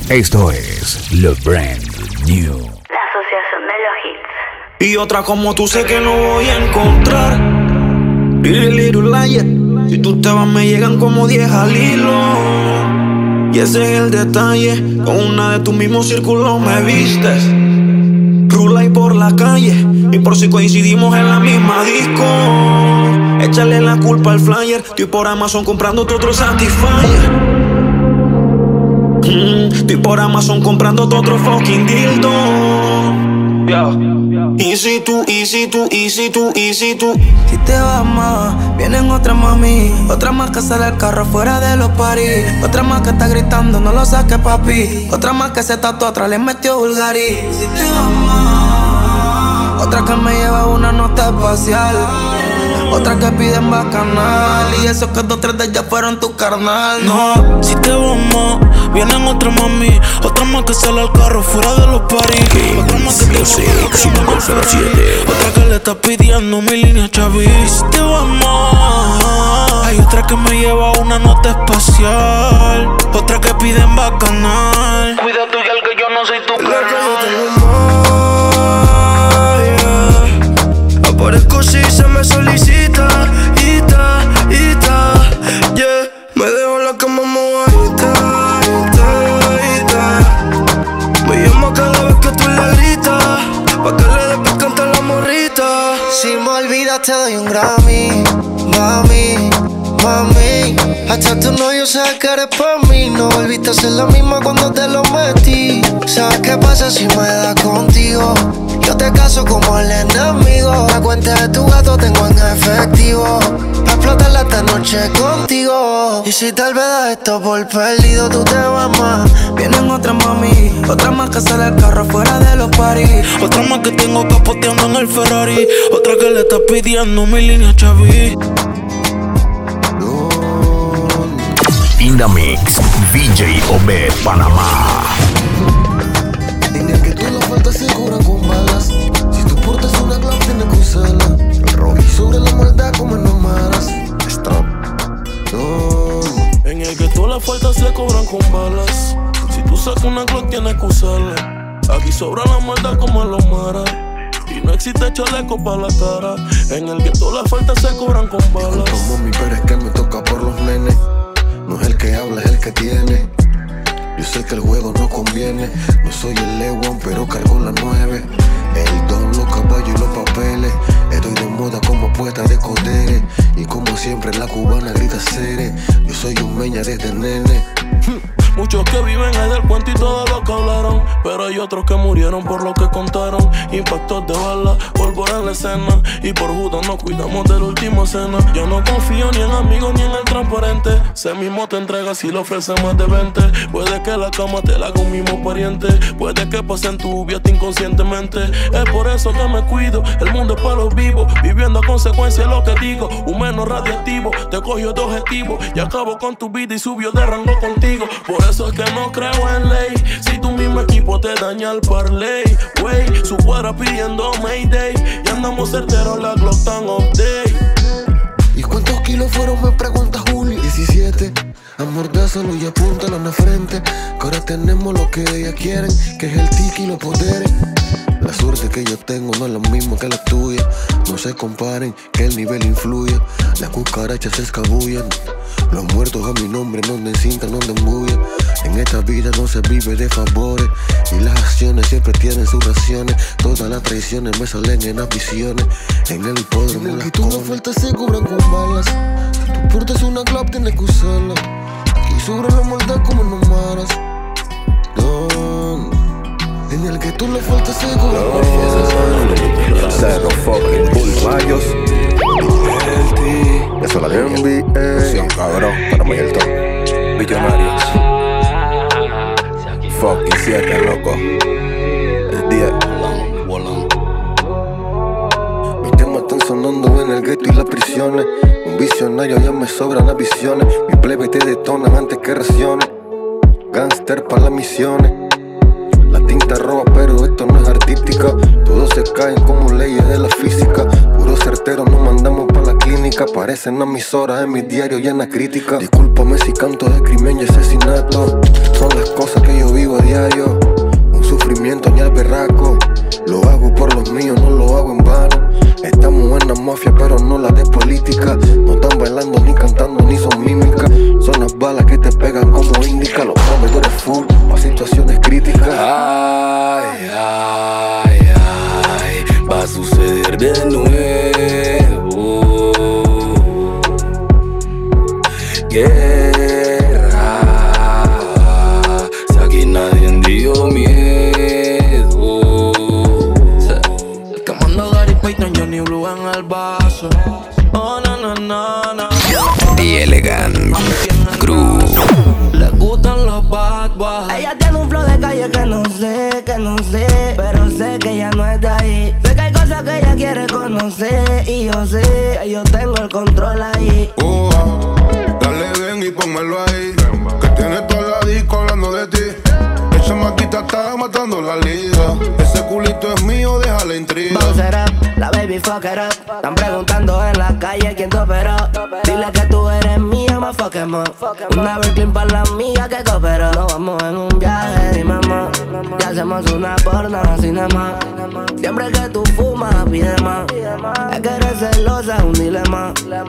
Esto es lo brand new. La asociación de los hits. Y otra como tú sé que no voy a encontrar. Little liar. Si tú te vas me llegan como 10 al hilo. Y ese es el detalle. Con una de tus mismos círculos me vistes. Rula y por la calle. Y por si coincidimos en la misma disco. Échale la culpa al flyer. Estoy por Amazon comprándote otro Satisfyer. Estoy por Amazon comprándote otro fucking dildo. Y si tú Si te vas más, vienen otras mami. Otra más que sale al carro fuera de los paris. Otra más que está gritando, no lo saques papi. Otra más que se tatuó atrás, le metió Bulgari. Si te vas más, otra que me lleva una nota espacial. Otra que piden bacanal. Y esos que 2, 3 de ellas fueron tu carnal. No, si te vamos, vienen otra mami. Otra más que sale al carro fuera de los paris. Otra más que Music 507. Otra que le está pidiendo mi línea Chavis. Si te vamos, hay otra que me lleva una nota espacial. Otra que piden bacanal. Cuida tú y el que yo no soy tu carnal. Aparezco si se me solicita, yeah. Me dejo la cama mojadita, me llama cada vez que tú le gritas, pa' que le des picante a la morrita. Si me olvidas te doy un Grammy, mami. Hasta tu novio sabe que eres pa' mí. No volviste a ser la misma cuando te lo metí. ¿Sabes qué pasa si me das contigo? Yo te caso como el enemigo. La cuenta de tu gato tengo en efectivo. Pa' explotarla esta noche contigo. Y si tal vez das esto por perdido, tú te vas más. Vienen otras mami. Otra más que sale al carro fuera de los paris. Otra más que tengo capoteando en el Ferrari. Otra que le está pidiendo mi línea Chavis. In the mix, DJ Obed Panamá. En el que tú la faltas se cubran con balas. Si tú portas una Glock tienes que usarla. El rojo sobre la maldad como en Omaras. Stop. No. En el que todas las faltas se cobran con balas. Si tú sacas una Glock tienes que usarla. Aquí sobra la maldad como en los maras. Y no existe chaleco para la cara. En el que todas las faltas se cobran con balas. Como mi pero es que me toca por los nenes. No es el que habla, es el que tiene. Yo sé que el juego no conviene. No soy el Lewan, pero cargo la 9. El don, los caballos y los papeles. Estoy de moda como poeta de codere. Y como siempre la cubana grita Cere. Yo soy un meña desde nene. Muchos que viven es del cuento y todo lo que hablaron. Pero hay otros que murieron por lo que contaron. Impactos de bala, pólvora en la escena. Y por Judas nos cuidamos de la última cena. Yo no confío ni en amigos ni en el transparente. Se mismo te entrega si le ofrecen más de 20. Puede que la cama te la haga un mismo pariente. Puede que pase en tu vida inconscientemente. Es por eso que me cuido. El mundo es para los vivos. Viviendo a consecuencia de lo que digo. Un menos radiactivo, te cogió de objetivo. Y acabo con tu vida y subió de rango contigo. Por eso es que no creo en ley. Si tu mismo equipo te daña el parlay, wey, su cuadra pidiendo Mayday. Y andamos certeros, la Glock tan update. ¿Y cuántos kilos fueron? Me pregunta Julio. 17. Amordázalo y apúntalo en la frente. Que ahora tenemos lo que ellas quieren, que es el tiki y los poderes. La suerte que yo tengo no es lo mismo que la tuya. No se comparen, que el nivel influye. Las cucarachas se escabullen. Los muertos a mi nombre no me cintan, no me embullen. En esta vida no se vive de favores. Y las acciones siempre tienen sus raciones. Todas las traiciones me salen en las visiones. En el hipódromo en las que tú no faltas se cubran con balas. Si tú portas una Glock tienes que usarla. Aquí sobre la maldad como en Omaras. En el que tú le faltas se cubran con balas. Cerro fucking Bullmayos. Eso la NBA. Cabrón, para mí el top. Millonarios. Fucking 7, loco. El 10. Mis temas están sonando en el gueto y las prisiones. Un visionario, ya me sobran las visiones. Mi plebe te detonan antes que raciones. Gangster pa' las misiones. La tinta roba, pero esto no es artística. Todos se caen como leyes de la física. Puro certero, nos mandamos pa' la clínica. Parecen emisoras en mi diario llena crítica. Discúlpame si canto de crimen y asesinato. Son las cosas que yo vivo full, pa' situaciones críticas. Ay, ay, ay, va a suceder de nuevo. Guerra, si aquí nadie dio miedo. Quemando Gary Payton, Johnny Blue en el vaso. Oh, no, no, no, no. The Elegant Crew. Le gustan los bad boys. Ella tiene un flow de calle que no sé, pero sé que ella no es de ahí. Sé que hay cosas que ella quiere conocer y yo sé que yo tengo el control ahí. Dale ven y pónmelo ahí, que tiene toda la disco hablando de ti. Esa maquita está matando la liga. Ese culito es mío, deja la intriga. Bounce it up, la baby fuck it up. Están preguntando en la calle quién te operó. Dile que tú eres mía, más fuck em up. Una Berkley para la mía que cooperó. Nos vamos en un viaje, dime más. Ya hacemos una porno, cinema. Siempre que tú fumas, pide más. Es que eres celosa, es un dilema.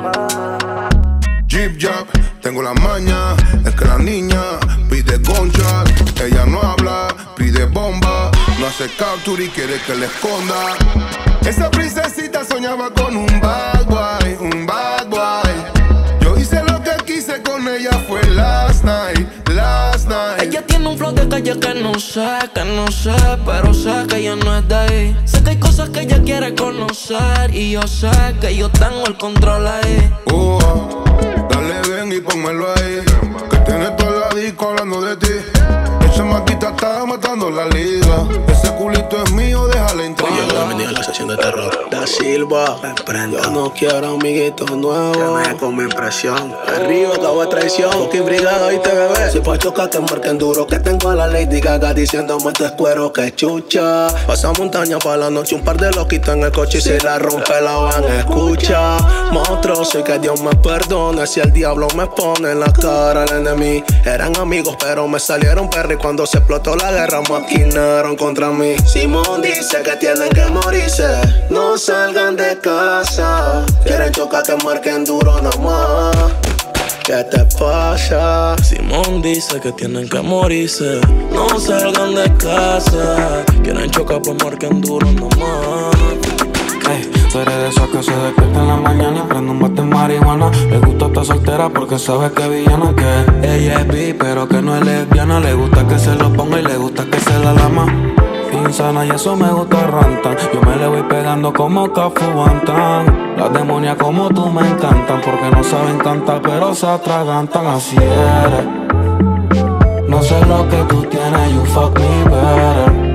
Jeep Jack, tengo la maña. Es que la niña pide concha. Ella no habla, pide bomba. No hace capture y quiere que le esconda. Esa princesita soñaba con un bad boy, un bad boy. Yo hice lo que quise con ella, fue last night, last night. Ella tiene un flow de calle que no sé, pero sé que ella no es de ahí. Sé que hay cosas que ella quiere conocer y yo sé que yo tengo el control ahí. Dale ven y pónmelo ahí, que tiene toda la disco hablando de ti. Esa maquita está matando la liga. Ese culito es mío, déjala intriga. Oye, bienvenido a la sesión de terror. Da Silva, yo no quiero amiguitos nuevos. Que me con mi impresión. Arriba, acabo de traición. Fucking brigada, ¿viste, bebé? Si pa' chocar, que marquen duro. Que tengo a la Lady Gaga diciéndome este cuero que chucha. Pasa montaña pa' la noche, un par de loquitos en el coche. Y si la rompe, la van a escuchar. Monstruo, sé que Dios me perdone. Si el diablo me pone en la cara el enemigo. Eran amigos, pero me salieron perros. Cuando se explotó la guerra, maquinaron contra mí. Simón dice que tienen que morirse. No salgan de casa. Quieren chocar, que marquen duro nomás. ¿Qué te pasa? Simón dice que tienen que morirse. No salgan de casa. Quieren chocar, pues marquen duro nomás. Ey, tú eres de esos que se despierta en la mañana y prende un bate de marihuana. Le gusta estar soltera porque sabe que villana, que ella es bi, pero que no es lesbiana. Le gusta que se lo ponga y le gusta que se la lama. Insana y eso me gusta rantan. Yo me le voy pegando como Cafu Bantan. Las demonias como tú me encantan, porque no saben cantar pero se atragantan. Así eres. No sé lo que tú tienes, you fuck me better.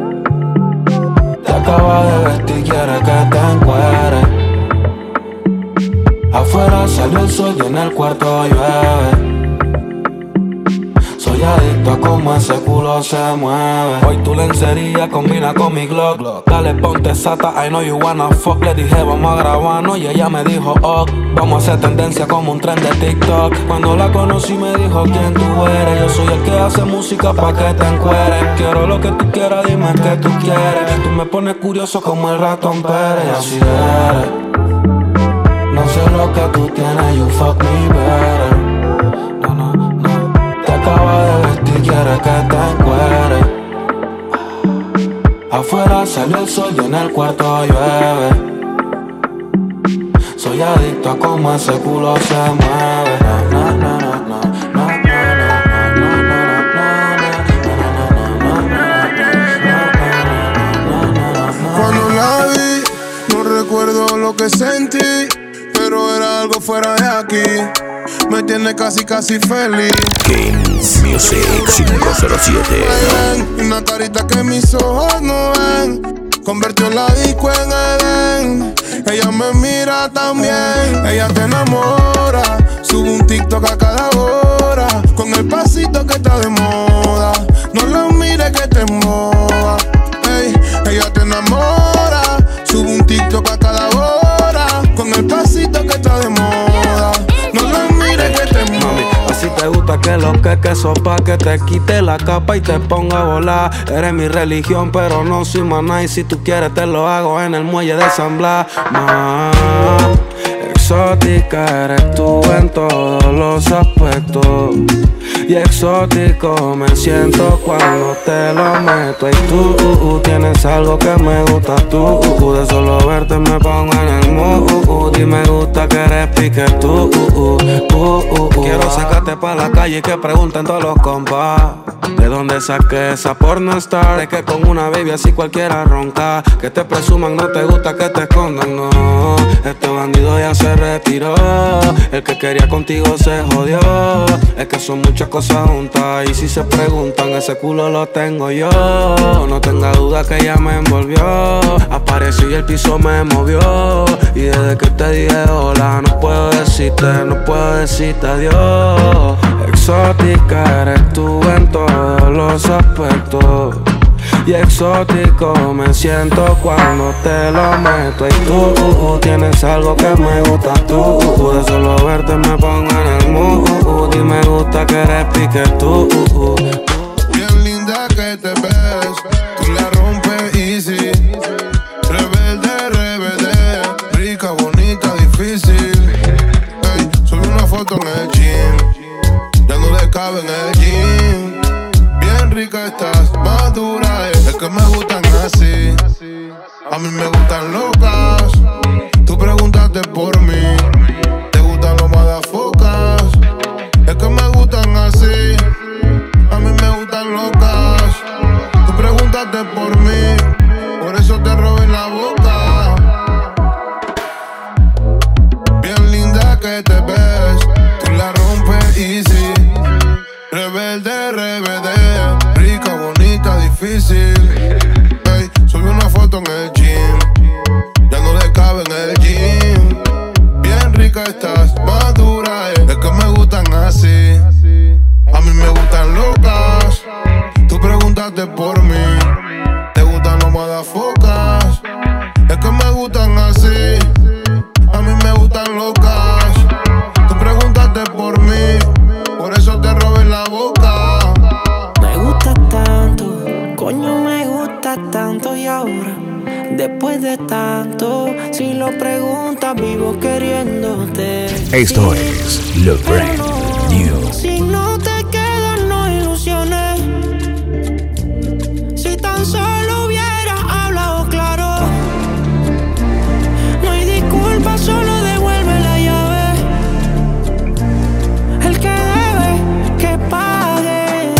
Acaba de vestir, quiere que te encuere. Afuera salió el sol y en el cuarto llueve. Soy adicto a cómo ese culo se mueve. Hoy tu lencería combina con mi Glock. Dale ponte sata, I know you wanna fuck. Le dije vamos a grabarnos y ella me dijo oh. Vamos a hacer tendencia como un tren de TikTok. Cuando la conocí me dijo quién tú eres. Yo soy el que hace música pa' que te encueres. Quiero lo que tú quieras, dime qué tú quieres. Tú me pones curioso como el ratón Pérez. Así eres. No sé lo que tú tienes, you fuck me better. Acaba de vestir, quiere que te encuere. Afuera salió el sol y en el cuarto llueve. Soy adicto a cómo ese culo se mueve. Cuando la vi, no recuerdo lo que sentí, pero era algo fuera de aquí. Me tiene casi feliz. Kings Music 507. Ven, una carita que mis ojos no ven. Convirtió la disco en Edén. Ella me mira también. Ella te enamora. Sube un TikTok a cada hora. Con el pasito que está de moda. No lo mires que te emboba. Ey, ella te enamora. Sube un TikTok a cada hora. Con el pasito que está de moda. No lo mires que te emboba. Si te gusta que lo que sopa, que te quite la capa y te ponga a volar. Eres mi religión, pero no soy maná. Y si tú quieres te lo hago en el muelle de San Blas. Exótica eres tú en todos los aspectos. y exótico me siento cuando te lo meto. Y tú tienes algo que me gusta tú. De solo verte me pongo en el mood. Y me gusta que eres pique tú. Quiero sacarte pa' la calle y que pregunten todos los compas de dónde saqué esa pornostar. De que con una baby así cualquiera ronca. Que te presuman, no te gusta que te escondan, no. Este bandido ya se retiró. El que quería contigo se jodió. Es que son muchas cosas juntas. Y si se preguntan, ese culo lo tengo yo. No tenga duda que ella me envolvió. Apareció y el piso me movió. Y desde que te dije hola, no puedo decirte adiós. Exótica eres tú en todos los aspectos. Y exótico me siento cuando te lo meto. Y tú tienes algo que me gusta tú. De solo verte me pongo en el mood. Y me gusta que eres pique tú. Bien linda que te ves, tú la rompes easy. Rebelde, rebelde, rica, bonita, difícil. Ey, subí una foto en el gym, ya no le cabe en el gym. Bien rica estás, madura, es que me gustan así. A mí me gustan locas, tú preguntaste por mí. Te gustan los madafocas, es que me gustan así. A mí me gustan locas, tú preguntaste por mí. Por eso te robé la boca. Bien linda que te ves, tú la rompes easy. Rebelde, rebelde, rica, bonita, difícil. Ey, subí una foto en el gym, ya no le cabe en el gym. Bien rica estás, madura, es que me gustan así. A mí me gustan locas, tú preguntaste por mí. Te gustan los madafocas, es que me gustan así. A mí me gustan locas, tú preguntaste por mí. Por eso te robé la boca. Me gusta tanto, coño me gusta tanto. Y ahora, después de tanto, si lo preguntas vivo queriéndote. Esto es lo brand new. Si no te quedan, no ilusiones. Si tan solo hubieras hablado claro. No hay disculpas, solo devuelve la llave. El que debe, que pague.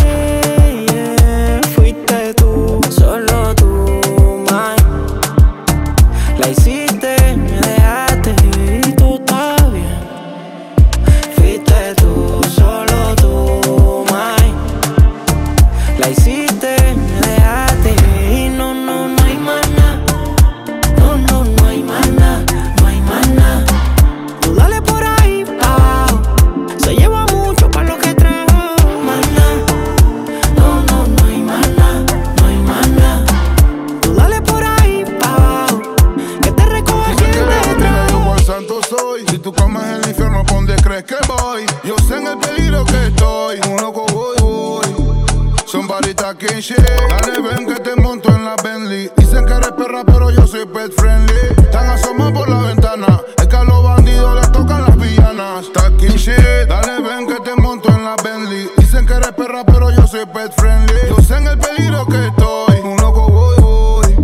Fuiste tú, solo tú, mine. La hiciste, me dejaste y tú estás bien. Fuiste tú, solo tú, mine. La hiciste, me dejaste y no hay más nada. No hay más nada, no hay más nada. Tú dale por ahí abajo, se lleva mucho para lo que trajo. Más nada, no hay más nada, no hay más nada. Tú dale por ahí abajo, que te recoja quien te trajo. Yo por santo soy. Si tú comes el infierno, ¿pa' dónde crees que voy? Yo sé en el peligro que estoy. Un loco voy. Somebody talking shit. Dale, ven que te monto en la Bentley. Dicen que eres perra, pero yo soy pet friendly. Están asomados por la ventana. Es que a los bandidos les tocan las villanas. Talking shit. Dale, ven que te monto en la Bentley. Dicen que eres perra, pero yo soy pet friendly. Yo sé en el peligro que estoy. Un loco voy.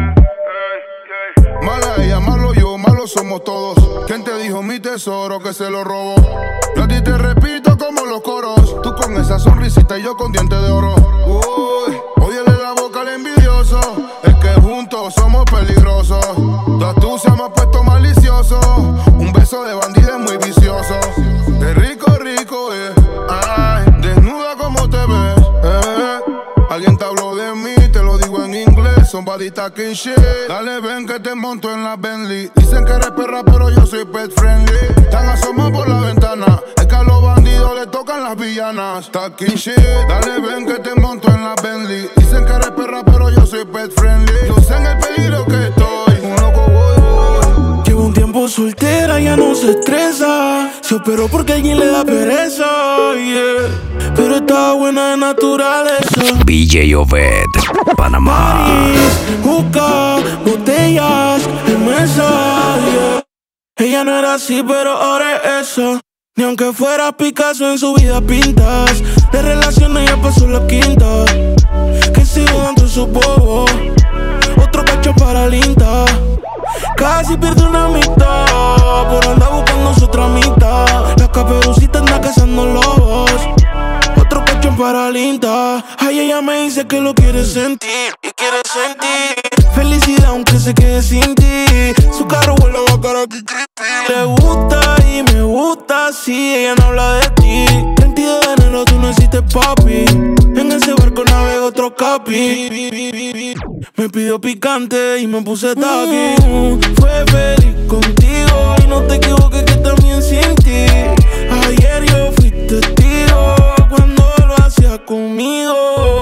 Mala ella, malo yo, malos somos todos. ¿Quién te dijo mi tesoro que se lo robó? Yo a ti te repito como los coros. Tú con esa sonrisita y yo con dientes de oro. Uy, óyele la boca al envidioso. Es que juntos somos peligrosos. Tu astucia me ha puesto malicioso. Un beso de bandido es muy vicioso. Es rico, rico, ay, desnuda como te ves, Alguien te habló de mí, te lo digo en inglés. Somebody talking shit. Dale, ven que te monto en la Bentley. Dicen que eres perra, pero yo soy pet friendly. Están asomados por la ventana. Es que a los bandidos les tocan las villanas. Talking shit. Dale, ven que te monto en la Bentley. Dicen que eres perra, pero yo soy pet friendly. Yo sé en el peligro que estoy. Un loco voy. Llevo un tiempo soltera, ya no se estresa. Se operó porque alguien le da pereza, yeah. Pero está buena de naturaleza. BJ Obed, Panamá. Juca, botellas, en mesa, yeah. Ella no era así, pero ahora es eso. Ni aunque fuera Picasso en su vida pintas. De relaciones ya pasó la quinta, que sigo dando sus bobos. Otro cacho para linda. Casi pierdo una mitad por andar buscando su tramita. La caperucita anda cazando lobos. Otro cacho para linda. Ay, ella me dice que lo quiere sentir y quiere sentir felicidad aunque se quede sin ti. Su carro huele a cara que creepy. Le gusta y me gusta si ella no habla de ti. 22 de enero tú no hiciste papi. En ese barco navega otro capi. Me pidió picante y me puse taqui. Fue feliz contigo y no te equivoques que también sin ti. Ayer yo fui testigo cuando lo hacía conmigo.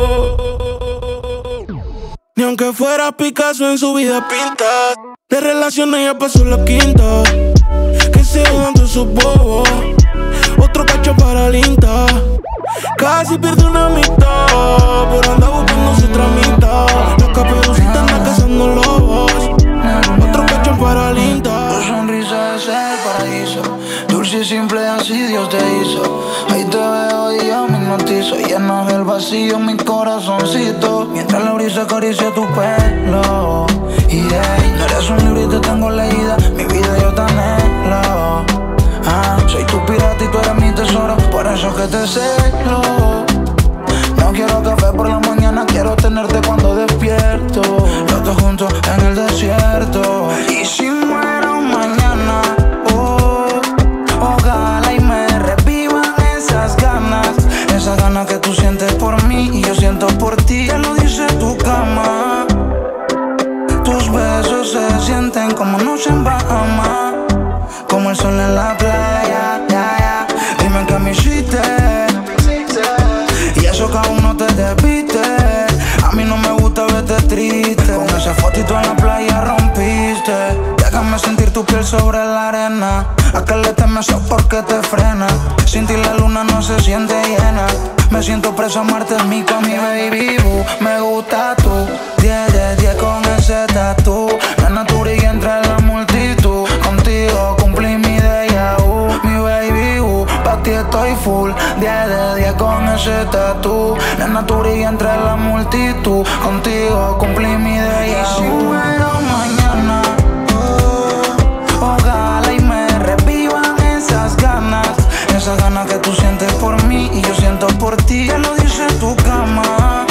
Ni aunque fuera Picasso en su vida pinta. De relaciones ya pasó la quinta, que se dando sus bobos. Otro cacho para linda. Casi pierde una mitad por andar buscando su tramita. La caperucita anda cazando lobos. Otro cacho para linda. Tu sonrisa es el paraíso, dulce y simple así Dios te hizo. Ahí te veo y yo me hipnotizo. Llenas el vacío mi corazoncito, mientras la brisa acaricia tu pelo. Y hey, no eres un libro y te tengo leída, mi vida yo te anhelo. Soy tu pirata y tú eres mi tesoro, por eso que te celo. No quiero café por la mañana, quiero tenerte cuando despierto. Los dos juntos en el desierto. Y si muero mañana, ojalá y me revivan esas ganas. Esas ganas que tú sientes por mí y yo siento por ti. Ya lo dice tu cama. Tus besos se sienten como noche en Bahamas, como el sol en la playa, Dime que me hiciste, y eso que aún no te despiste. A mí no me gusta verte triste, con esa fotito en la playa rompiste. Déjame sentir tu piel sobre la arena, a que le temes porque te frena. Sin ti la luna no se siente llena. Me siento preso a Marte, en mí con mi baby boo. Me gusta tú, 10 de 10 con ese tatu. La naturilla entre la multitud. Contigo cumplí mi déjà vu, mi baby boo. Pa' ti estoy full, 10 de 10 con ese tatu. La naturilla entre la multitud. Contigo cumplí mi déjà vu. Y si muero mañana, ojalá y me revivan esas ganas. Esas ganas que tú sientes por mí y yo siento por ti. Ya lo dice tu cama.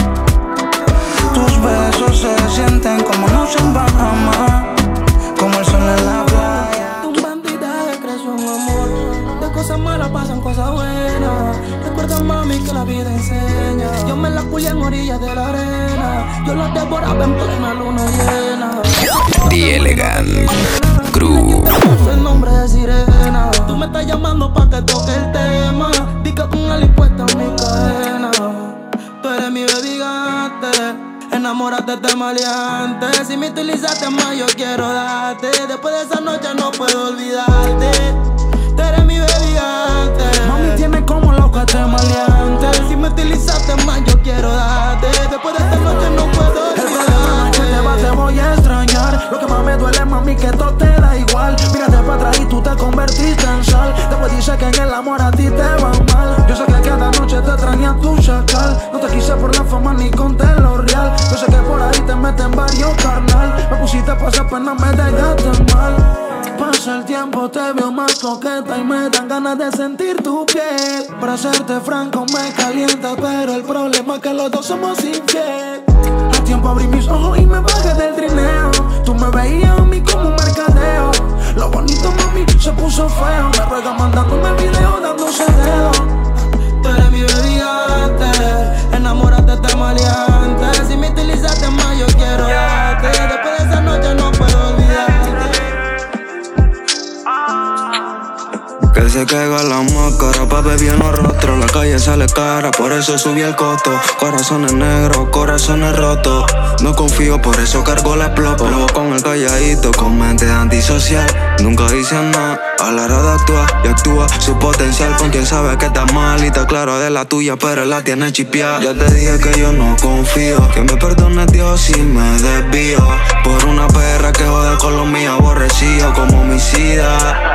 Tus besos se sienten como noche en Bahamas, como el sol en la playa. Tu bandidaje creció un amor. De cosas malas pasan cosas buenas. Recuerda, mami, que la vida enseña. Yo me la culé en orillas de la arena. Yo los devoraba en plena luna llena. The Elegant Crew. El nombre de Sirena. Tú me estás llamando pa' que toque el tema. Di que con él puesta en mi cadena. Tú eres mi baby, enamórate de maleante. Si me utilizaste más, yo quiero darte. Después de esa noche no puedo olvidarte. Tú eres mi baby, mami, tienes como loca de maleante. Si me utilizaste más, yo quiero darte. Después de esta noche no puedo olvidarte. El problema no es que te vas, te voy a extrañar. Lo que más me duele, mami, que todo te da igual. Mírate para atrás y tú te convertiste en sal. Después dice que en el amor a ti te va mal. Yo sé que cada noche te extraña tu chacal. No te quise por la fama ni conté lo real. Yo sé que por ahí te meten varios carnal. Me pusiste pa' esa pena, me dejaste mal. Pasa el tiempo, te veo más coqueta y me dan ganas de sentir tu piel. Para serte franco me calienta, pero el problema es que los dos somos infieles. A tiempo abrí mis ojos y me bajé del trineo. Tú me veías a mí como un mercadeo. Lo bonito, mami, se puso feo. Me ruega mandándome video, dándose dedo. Tú eres mi bebé, enamórate de maleante. Si me utilizaste más, yo quiero darte. Después de esa noche no puedo olvidarte. Que se caiga la máscara, pa' beber en los rostros. La calle sale cara, por eso subí el costo. Corazones negros, corazones rotos. No confío, por eso cargo la plopo. Con el calladito, con mente antisocial. Nunca dice nada, a la hora de actuar. Y actúa su potencial con quien sabe que está mal. Y está claro de la tuya, pero la tiene chipeada. Ya te dije que yo no confío. Que me perdone Dios si me desvío. Por una perra que jode con lo mío, aborrecido como homicida.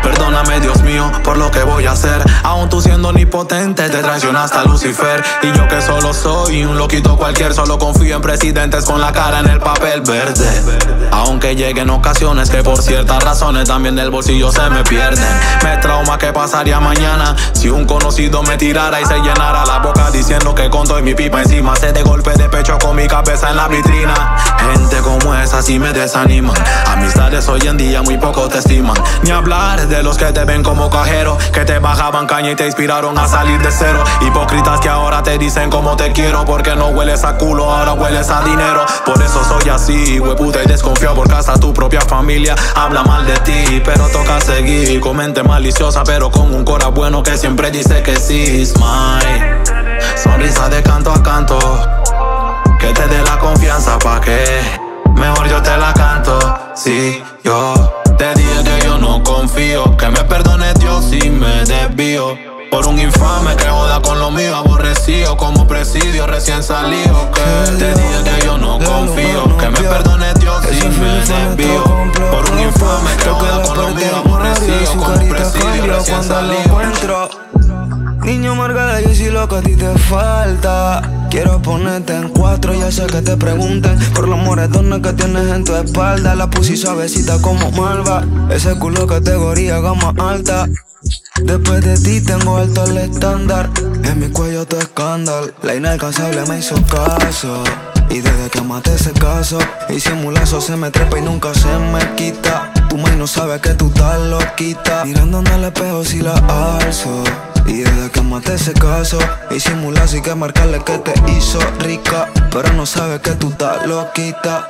Perdóname, Dios mío, por lo que voy a hacer. Aún tú siendo omnipotente, te traicionaste a Lucifer. Y yo que solo soy un loquito cualquier, solo confío en presidentes con la cara en el papel verde. Aunque lleguen ocasiones que por ciertas razones también del bolsillo se me pierden. Me trauma qué pasaría mañana si un conocido me tirara y se llenara la boca diciendo que con todo y mi pipa encima se de golpe de pecho con mi cabeza en la vitrina. Gente como esa sí me desaniman. Amistades hoy en día muy poco te estiman. Ni hablar de los que te ven como cajero, que te bajaban caña y te inspiraron a salir de cero. Hipócritas que ahora te dicen como te quiero, porque no hueles a culo, ahora hueles a dinero. Por eso soy así, hueputa, y desconfío porque hasta tu propia familia habla mal de ti. Pero toca seguir, con mente maliciosa pero con un cora bueno que siempre dice que sí. Smile, sonrisa de canto a canto, que te dé la confianza pa' que mejor yo te la canto. Sí, yo te dije que yo no confío, que me perdone Dios si me desvío por un infame que joda con lo mío, aborrecido como presidio recién salido. Que te dije que yo no confío, que me perdone Dios si me desvío por un infame que joda con lo mío, aborrecido como presidio recién salido. Niño amargada, yo sí lo que a ti te falta. Quiero ponerte en 4, ya sé que te pregunten por los moretones que tienes en tu espalda. La pussy suavecita como malva, ese culo categoría gama alta. Después de ti tengo alto el estándar, en mi cuello tu escándalo. La inalcanzable me hizo caso, y desde que maté ese caso, y simulazo se me trepa y nunca se me quita. Tu maíz no sabe que tú estás loquita, mirando en el espejo si la alzo. Y desde que maté ese caso, y simulazo hay que marcarle que te hizo rica, pero no sabe que tú estás loquita.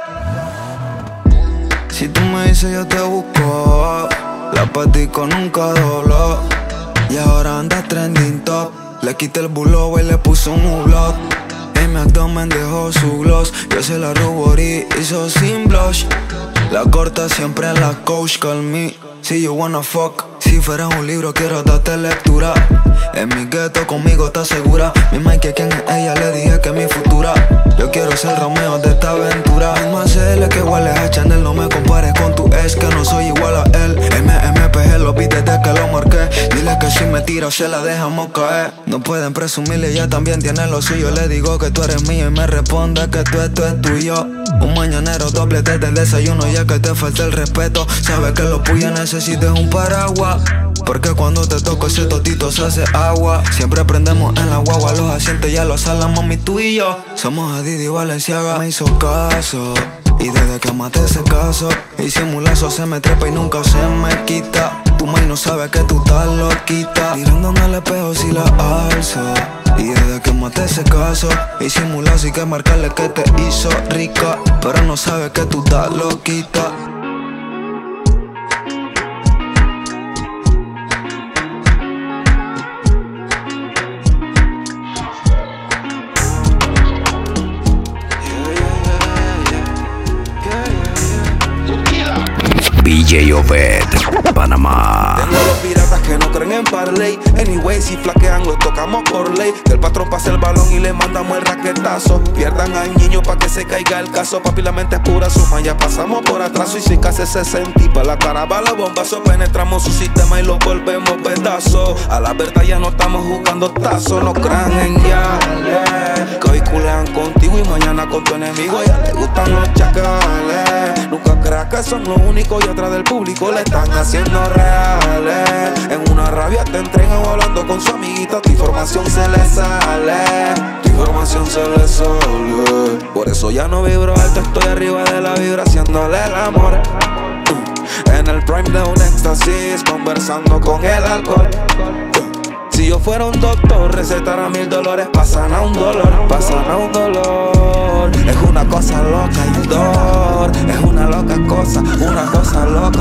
Si tú me dices yo te busco, la patico nunca dobló, y ahora andas trending top. Le quité el bulo y le puso un hublot. En mi abdomen dejó su gloss, yo se la ruborí, hizo sin blush. La corta siempre en la coach, call me si you wanna fuck. Si fuera un libro quiero darte lectura. En mi gueto conmigo estás segura. Mi Mike, ¿quién es ella? Le dije que es mi futura. Yo quiero ser Romeo de esta aventura. Es más L que hueles a Chanel. No me compares con tu ex, que no soy igual a él. MMPG lo vi desde que lo marqué. Dile que si me tira se la dejamos caer. No pueden presumirle, ella también tiene lo suyo. Le digo que tú eres mío y me responde que esto es tuyo. Un mañanero doble desde el desayuno, ya que te falta el respeto. Sabes que los puyas necesitas un paraguas, porque cuando te toco ese totito se hace agua. Siempre prendemos en la guagua, los asientos ya los salan, mami, tú y yo. Somos Adidas y Balenciaga, me hizo caso, y desde que maté ese caso, y simulazo se me trepa y nunca se me quita. Tu maíz no sabe que tú estás loquita, mirándome al espejo si la alzo. Y desde que maté ese caso, y simulazo hay que marcarle que te hizo rica, pero no sabe que tú estás loquita. DJ Obed, Panamá. Tengo los piratas que no creen en parlay. Anyway, si flaquean los tocamos por ley. Que el patrón pase el balón y le mandamos el raquetazo. Pierdan al niño pa' que se caiga el caso. Papi, la mente es pura suma, ya pasamos por atraso. Y si casi 60 y pa' la cara va la bombazo. Penetramos su sistema y lo volvemos pedazos. A la verdad ya no estamos jugando tazos. No crean en yales, que hoy culean contigo y mañana con tu enemigo. Ya le gustan los chacales. Nunca creas que son los únicos y atrás del público le están haciendo reales. En una rabia te entregan hablando con su amiguita. Tu información se le sale, tu información se le sale. Por eso ya no vibro alto, estoy arriba de la vibra haciéndole el amor. En el prime de un éxtasis, conversando con el alcohol. Si yo fuera un doctor, recetara $1000. Pasan a un dolor, pasan a un dolor. Es una cosa loca el dolor. Es una loca cosa, una cosa loca.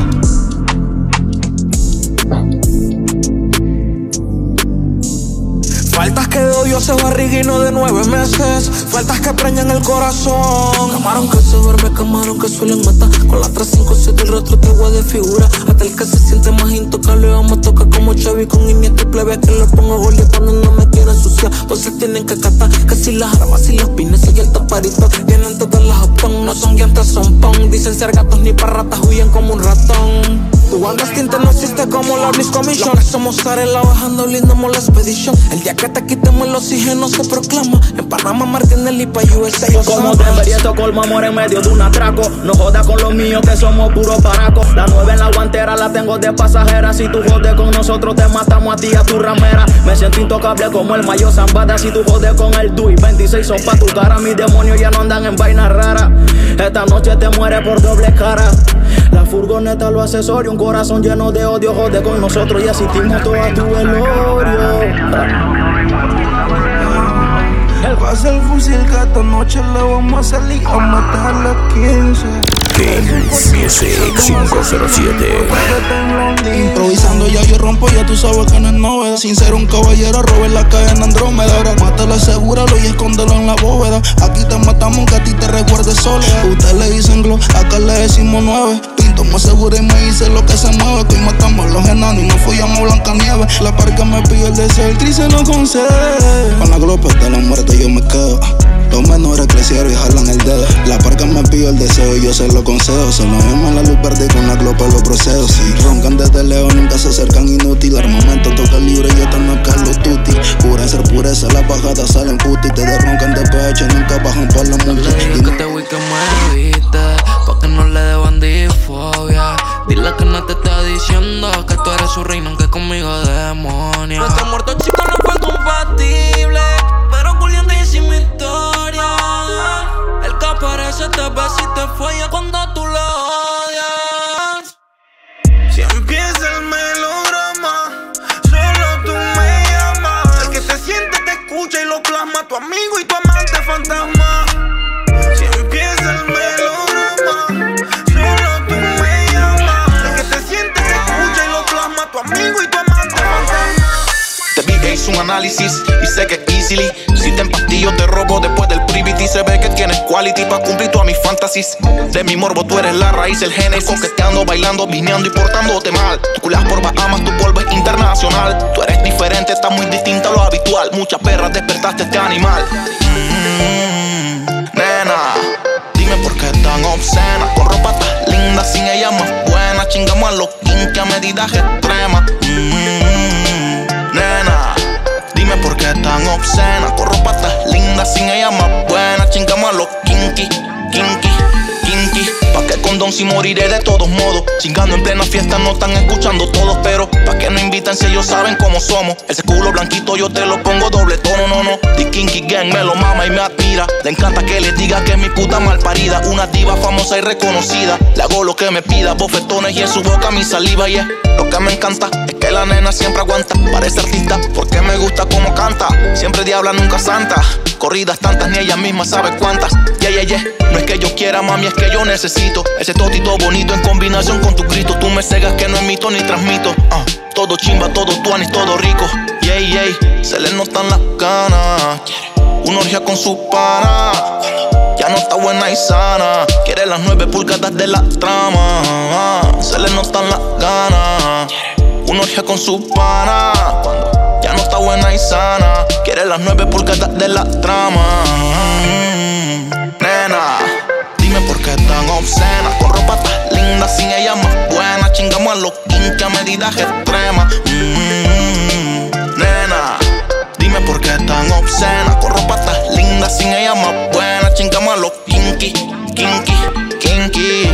Faltas que de odio se barriguino de 9 meses. Faltas que preñan el corazón. Camarón que se duerme, camarón que suelen matar. Con la 357 el rostro te voy de figura. Hasta el que se siente más intocable vamos a tocar como Chevy con Iniesta y plebe. Que le pongo gol y cuando no me quiero ensuciar, pues se tienen que catar. Que si las armas y los pines y el taparito tienen todas las optón. No son llantas, son pong. Dicen ser gatos ni para ratas, huyen como un ratón. Tú andas tinta, no existe como la Bliss Commission. Lo que somos Arela bajando, lindamos la expedición. El día que te quitemos el oxígeno se proclama. En Panamá, Martinelli pa' USA. Como Denver y Estocolmo, amor en medio de un atraco. No jodas con los míos que somos puros paracos. La 9 en la guantera la tengo de pasajera. Si tú jodes con nosotros te matamos a ti y a tu ramera. Me siento intocable como el mayo Zambada. Si tú jodes con el DUI, 26 son pa' tu cara. Mis demonios ya no andan en vainas raras. Esta noche te mueres por doble cara. La furgoneta, lo accesorio, un corazón lleno de odio. Jode con nosotros y asistimos todo a tu velorio. Pasa el fusil que esta noche le vamos a salir a matar a las 15. Kings Music 507. Improvisando ya yo rompo, ya tú sabes que no es novedad. Sin ser un caballero, robé la cadena Andrómeda. Ahora mátalo, asegúralo y escóndelo en la bóveda. Aquí te matamos, que a ti te recuerde soledad. Ustedes le dicen glow, acá le decimos 9. Pinto más seguro y me dice lo que se mueve. Que hoy matamos a los enanos y nos follamos Blancanieves. La parca me pidió el deseo, el tri se lo concede. Con la glopa de la muerte yo me quedo. Los menores crecieron y jalan el dedo. La parca me pidió el deseo y yo se lo concedo. Se nos vemos en la luz verde y con la glopa lo procedo. Si roncan desde lejos nunca se acercan inútil. Armamento toca libre y yo te no Carlos Tutti. Pura ser pureza, las bajadas salen puti. Te derroncan de PH, nunca bajan por la multa. Dile que te voy que me viste, pa' que no le dé bandifobia. Dile que no te está diciendo que tú eres su reina, aunque conmigo demonia. Nuestro muerto chico no fue compatible, pero Julián te hice mi historia. El que aparece te ve si te falla cuando tú lo odias. Si empieza el melodrama, solo tú me llamas. El que se siente te escucha y lo plasma, tu amigo y tu amante fantasma. Si empieza el melodrama, solo tú me llamas. El que se siente te escucha y lo plasma, tu amigo y tu amante fantasma. Te vi que hice un análisis y sé que easily. Si te empastillo te robo después del privity. Se ve que tienes quality pa' cumplir todas mis fantasies. De mi morbo tú eres la raíz, el génesis. Coqueteando, bailando, vineando y portándote mal. Tu culas por Bahamas, tu polvo es internacional. Tú eres diferente, estás muy distinta a lo habitual. Muchas perras despertaste este animal. Nena, dime por qué tan obscena. Con ropa tan linda, sin ella más buena. Chingamos a los kinky a medidas extremas. Nena, dime por qué tan obscena. Con ropa tan linda, sin ella más buena. Chingamos a los kinky, kinky, kinky. Pa' que condón si moriré de todos modos. Chingando en plena fiesta no están escuchando todos. Pero pa' que no invitan si ellos saben cómo somos. Ese culo blanquito yo te lo pongo doble tono, no, no. The kinky gang me lo mama y me admira. Le encanta que le diga que es mi puta malparida. Una diva famosa y reconocida. Le hago lo que me pida, bofetones y en su boca mi saliva, yeah. Lo que me encanta es que la nena siempre aguanta. Parece artista porque me gusta cómo canta. Siempre diabla, nunca santa. Corridas tantas, ni ella misma sabe cuántas. Yeah, yeah, yeah. No es que yo quiera, mami, es que yo necesito ese totito bonito en combinación con tu grito. Tú me cegas que no emito ni transmito. Todo chimba, todo tuanis, todo rico. Yeah, yeah. Se le notan las ganas. Una orgia con su pana. Ya no está buena y sana. Quiere las 9 pulgadas de la trama. Se le notan las ganas. Una orgia con su pana. Cuando ya no está buena y sana. Quiere las 9 pulgadas de la trama. Nena, dime por qué tan obscena. Con ropa tan linda, sin ella más buena. Chingamos a los kinky a medidas extremas. Nena, dime por qué tan obscena. Con ropa tan linda, sin ella más buena. Chingamos a los kinky, kinky, kinky.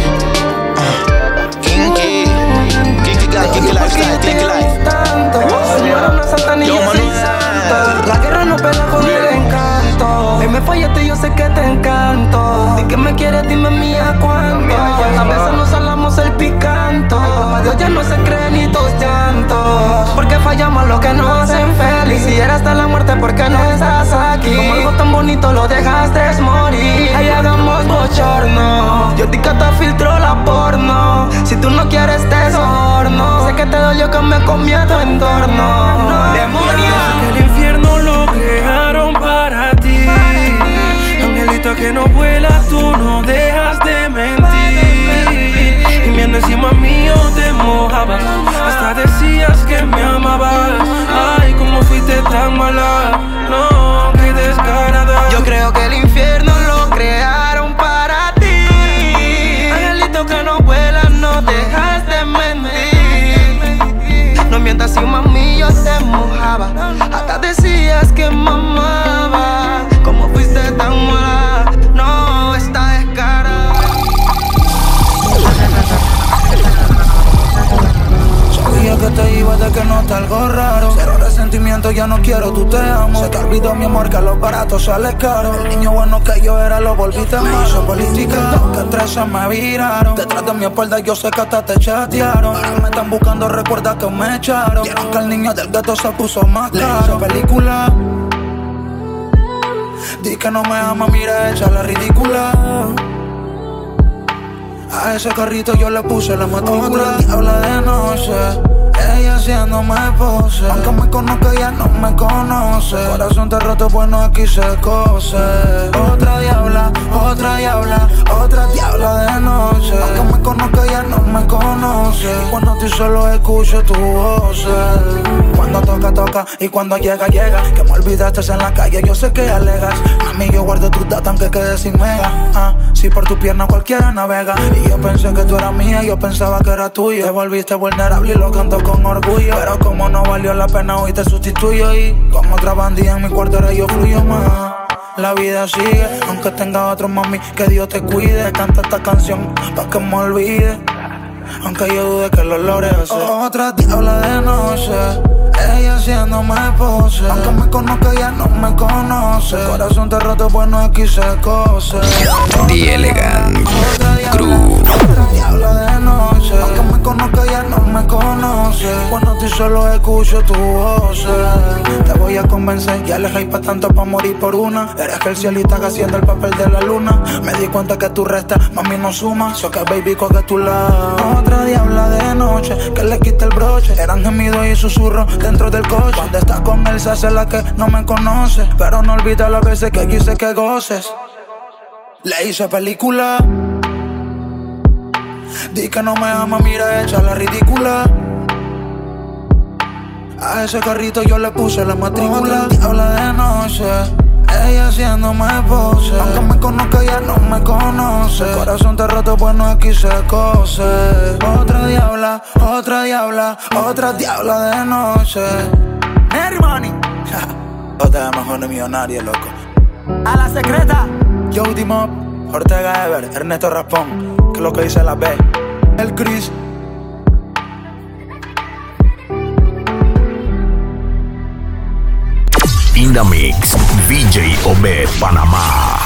Kinky, kinky guy, kinky lifestyle, kinky life. Yo, Manuel. La guerra no pela con el encanto. Hoy me fallaste, yo sé que te encanto. Di que me quieres, dime mía cuánto. A veces nos salamos el picanto. Dios ya no se cree ni tus llantos. Porque fallamos lo que nos hacen feliz. Si era hasta la muerte, ¿por qué no estás aquí? Como algo tan bonito lo dejaste morir. Ahí hagamos bochorno. Yo te te filtro la porno. Si tú no quieres te soborno. Sé que te dolió que me comí a tu entorno. Demonio. Que el infierno lo crearon para ti. Angelito que no vuela, tú no dejas de mentir. Y viendo encima mío te mojabas. Hasta decías que me amabas. Ay, cómo fuiste tan mala. No, qué descarada. Yo creo que el infierno lo crearon para ti. Angelito que no vuela, no dejas de mentir. siento, ya no quiero, tú te amo. Se te olvidó mi amor, que a los baratos sale caro. El niño bueno que yo era, lo volviste malo. Hizo política, que 13 me viraron. Detrás de mi espalda yo sé que hasta te chatearon. Ahora me están buscando, recuerda que me echaron. Vieron que el niño del gueto se puso más caro. Hizo película. Di que no me ama, mira, echa la ridícula. A ese carrito yo le puse la matrícula. Habla de noche, ella haciéndome pose. Aunque me conozca, ella no me conoce. Corazón te roto, bueno, aquí se cose. Otra diabla, otra diabla, otra diabla de noche. Aunque me conozca, ella no me conoce. Y cuando estoy solo escucho tu voz. Cuando toca, toca, y cuando llega, llega. Que me olvidaste en la calle, yo sé que alegas. Mami, yo guardo tus datos aunque quede sin mega. Si por tu pierna cualquiera navega. Y yo pensé que tú eras mía, yo pensaba que era tuyo. Te volviste vulnerable y lo canto con orgullo. Pero como no valió la pena, hoy te sustituyo. Y con otra bandida en mi cuarto ahora yo fluyo más. La vida sigue, aunque tenga otro, mami, que Dios te cuide. Canta esta canción pa' que me olvide, aunque yo dude que lo logre hacer. Otra diabla de noche, ella haciéndome pose. Aunque me conozca, ella no me conoce. Corazón te roto, bueno, aquí se cose. The Elegant Crew. Otra diabla de noche, aunque me conozca, ella no me conoce. Cuando estoy solo escucho tu voz. Te voy a convencer, ya le pa' tanto pa' morir por una. Eres que el cielito está haciendo el papel de la luna. Me di cuenta que tú restas, mami no suma. So que baby coge tu lado. Otra diabla de noche, que le quita el broche. Eran gemidos y susurros dentro del coche. Cuando estás con él se hace la que no me conoce. Pero no olvida las veces que quise que goces. Le hice película. Di que no me ama, mira, echa la ridícula. A ese carrito yo le puse la matrícula. Diabla de noche, ella haciéndome pose. Aunque me conozca, ella no me conoce. Corazón te roto, bueno, aquí se cose. Otra diabla, otra diabla, otra diabla de noche. Mary Money. Otra mejor millonaria, loco. A la secreta. Jody Mob, Ortega Ever, Ernesto Raspón. Que es lo que dice la B. El Chris. In the mix, DJ Obed Panamá.